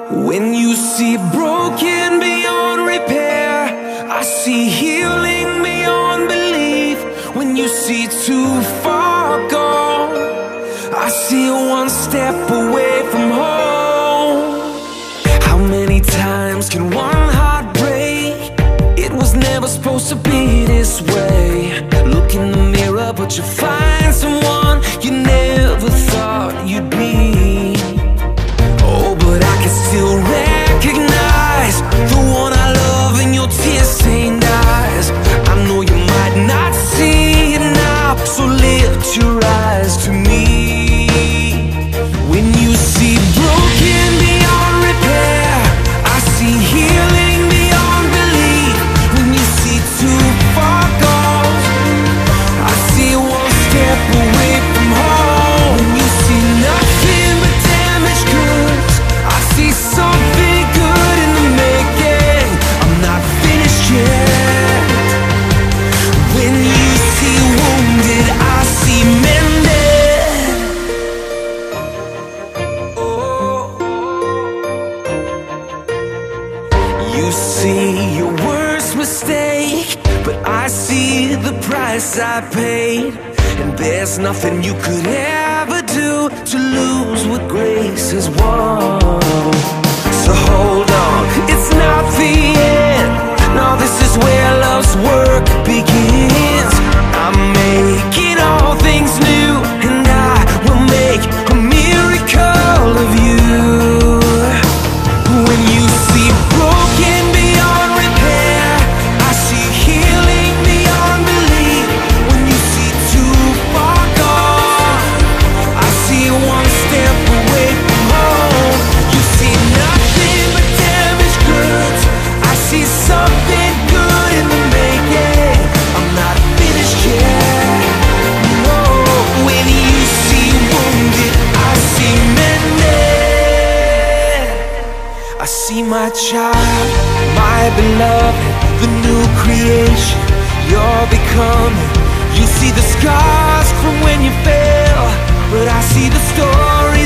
When you see broken beyond repair, I see healing beyond belief. When you see too far gone, I see one step away from home. How many times can one heart break? It was never supposed to be this way. Look in the mirror but you find someone you never thought you'd be. Oh, but I can still recognize the one I love in your tear-stained eyes. I know you might not see it now, so lift your eyes to me. When you see broken beyond repair, I see healing beyond belief. When you see too far gone, I see one step away from home. When you see nothing but damaged goods, I see something good in the making. I'm not finished yet. When you see wounded, I see mended. Oh. You see your worst mistake, but I see the price I paid. And there's nothing you could ever do to lose what grace has won. So hold on, it's not the end. No, this is where love's work begins. I'm making all things new, and I will make a miracle of you. When you see broken beyond repair, I see healing beyond belief. When you see too far gone, I see one step away from home. You see nothing but damaged goods, I see something good in the making. I'm not finished yet. No, when you see wounded, I see mended. I see my child, my beloved, the new creation you're becoming. You see the scars from when you fell, but I see the story